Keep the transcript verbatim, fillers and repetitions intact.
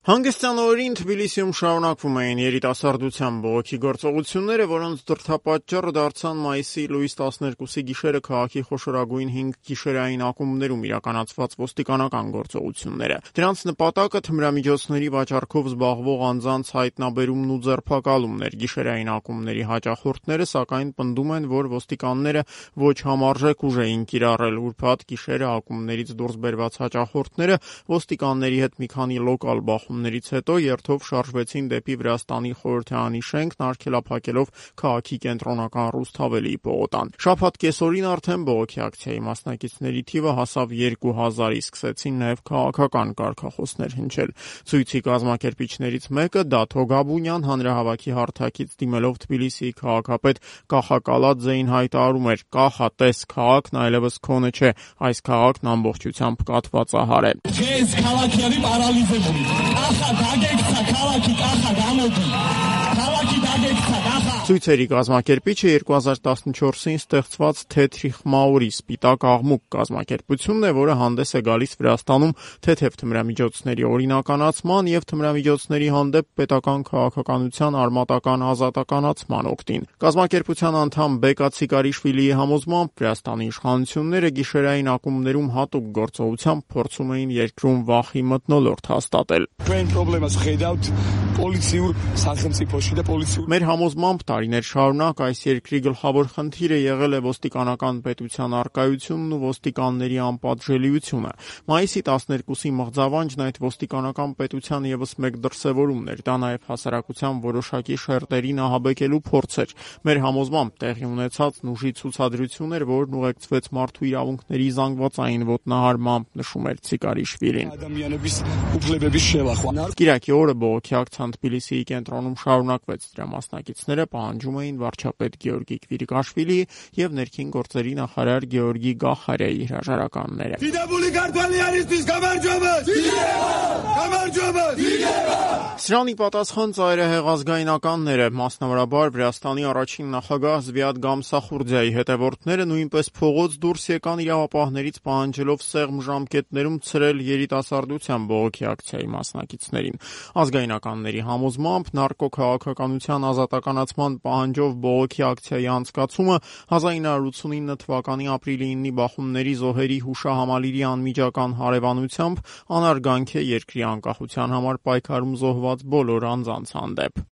Հանգստյան օրերին Թբիլիսիում շարունակվում էին երիտասարդության բողոքի գործողությունները, որոնց դրդապատճառը դարձան մայիսի լույս տասներկուսի գիշերը քաղաքի խոշորագույն հինգ գիշերային ակումբներում իրականացված ոստիկանական գործողությունները։ Դրանց նպատակը թմրամիջոցների վաճառքով զբաղվող անձանց հայտնաբերումն ու ձերբակալումն էր։ Գիշերային ակումբների հաճախորդները սակայն պնդում են, որ ոստիկանները ոչ համարժեք ուժ էին կիրառել։ Ուրբաթ գիշերը ակումբներից դուրս բերված հաճախորդները ոստիկանների հետ մի քանի լոկալ բախումներից հետո երթով շարժվեցին դեպի Վրաստանի խորհրդարանի շենքն արգելափակելով քաղաքի կենտրոնական Ռուսթավելի պողոտան։ Շաբաթ կեսօրին արդեն բողոքի ակցիայի մասնակիցների թիվը հասավ երկու հազարի, սկսեցին նաև քաղաքական կարգախոսներ հնչել։ Ցույցի կազմակերպիչներից մեկը Դաթո Գաբունյան հանրահավաքի հարթակից դիմելով Թբիլիսիի քաղաքապետ Կախա Կալաձեին հայտարարում էր. «Կախա, տես, քաղաքն այլևս քոնը չէ, այս քաղաքն ամբողջությամբ կաթվածահար է»։ Չես քաղաքների պարալիզებული։ Կախա, դագեկցա, քաղաքի կախա, գամոդի։ Քաղաքի դագեկցա, կախա։ Ցույցերի կազմակերպիչը երկու հազար տասնչորսին ստեղծված Թեթրիխ Մաուրի սպիտակ աղմուկ կազմակերպությունն է, որը հանդես է գալիս Վրաստանում թեթև թմրամիջոցների օրինականացման եւ թմրամիջոցների հանդեպ պետական քաղաքականության արմատական ազատականացման օգտին։ Կազմակերպության անդամ Բեկա Ցիկարիշվիլիի համոզմամբ Վրաստանի իշխանությունները գիշերային ակումբներում հատուկ գործողությամբ փորձում էին երկրում վախի մթնոլորտ հաստատել։ Մեր համոզմամբ տարիներ շարունակ այս երկրի գլխավոր խնդիրը եղել է ոստիկանական պետության առկայությունն ու ոստիկանների անպատժելիությունը։ Մայիսի տասներկուսի մղձավանջն այդ ոստիկանական պետության ևս մեկ դրսևորումն էր, դա նաև հասարակության որոշակի շերտերին ահաբեկելու փորձ էր։ Մեր համոզմամբ տեղի ունեցածն ուժի ցուցադրություն էր, որն ուղեկցվեց մարդու իրավունքների զանգվածային ոտնահարմամբ, նշում էր Ցիկարիշվիլին։ Կիրակի օրը բողոքի ակցիան Թբիլիսիի կենտրոնում շարունակվեց։ Դրա մասնակիցները պահանջում էին վարչապետ Գեորգի Կվիրիկաշվիլիի եւ ներքին գործերի նախարար Գեորգի Գախարյայի հրաժարականները։ Սրանի պատասխան ծայրահեղ ազգայնականները, մասնավորաբար Վրաստանի առաջին նախագահ Զվիադ Գամսախուրդիայի հետևորդները նույնպես փողոց դուրս եկան իրավապահներից պահանջելով սեղմ ժամկետներում ցրել երիտասարդության բողոքի ակցիայի մասնակիցներին։ Ազգայնականների համոզմամբ նարկոքաղաքականության ազատականացման պահանջով բողոքի ակցիայի անցկացումը հազար ինը հարյուր ութսունինը թվականի ապրիլի իննի բախումների զոհերի հուշահամալիրի անմիջական հարևանությամբ անարգանք է երկրի անկախության համար պայքարում զոհված բոլոր անձանց հանդեպ։